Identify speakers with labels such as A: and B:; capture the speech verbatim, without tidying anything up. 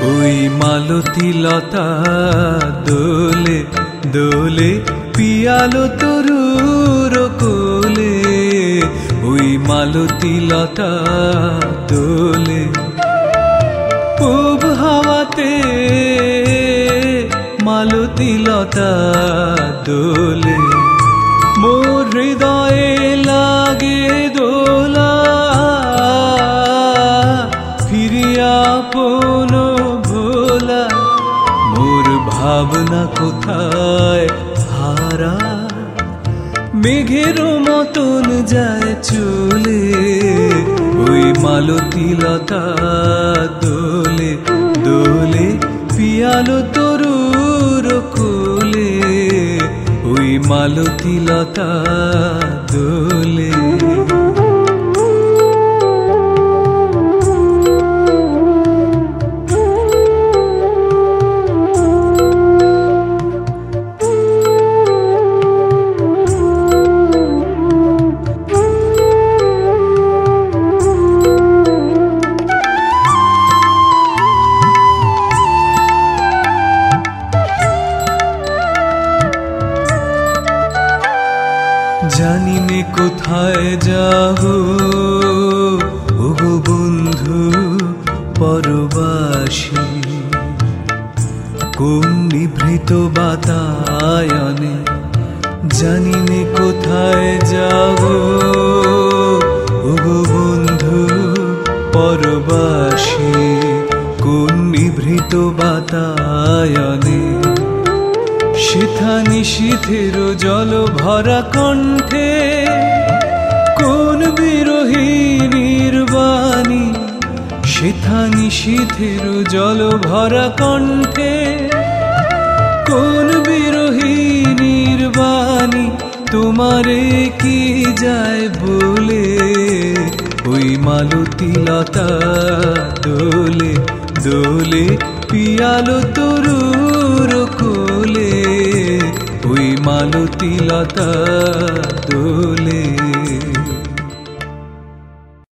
A: ওই মালতী লতা দোলে দোলে পিয়ালো তরুর কোলে, ওই মালতী লতা দোলে। পূব হাওয়াতে মালতী লতা দোলে, মোর হৃদয়ে লাগে দোলা, ফিরিয়া আপন ভোলা। মোর ভাবনা কোথায় হারা, মেঘের মতন যায় চলে, ওই মালতী লতা দোলে দোলে পিয়ালো তরুর কোলে, ওই মালতী লতা দোলে। জানি নে কোথায় যাব ওগো বন্ধু পরবাসী, কোন নিভৃত বাতায়নে। জানি নে কোথায় যাব ওগো বন্ধু পরবাসী, কোন নিভৃত বাতায়নে। সেথা নিশীথের জল ভরা কণ্ঠে, কোন বিরোহিণীর বাণী। সেথা নিশীথের জল ভরা কণ্ঠে, কোন বিরোহিণীর বাণী। তোমারে কি যায় বলে, ওই মালতী লতা দোলে দোলে পিয়ালো তরুর কোলে, ওই মালতী লতা দোলে।